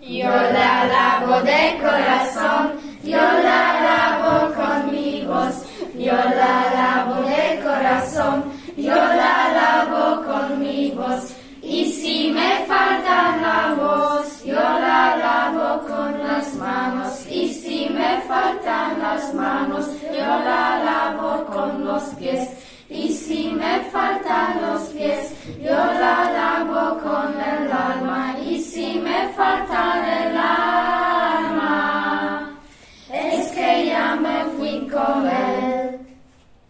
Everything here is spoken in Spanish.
Yo la lavo de corazón, yo la lavo con mi voz. Yo la lavo de corazón, yo la lavo con mi voz. Y si me falta la voz, yo la lavo con las manos. Y si me faltan las manos, yo la lavo con los pies.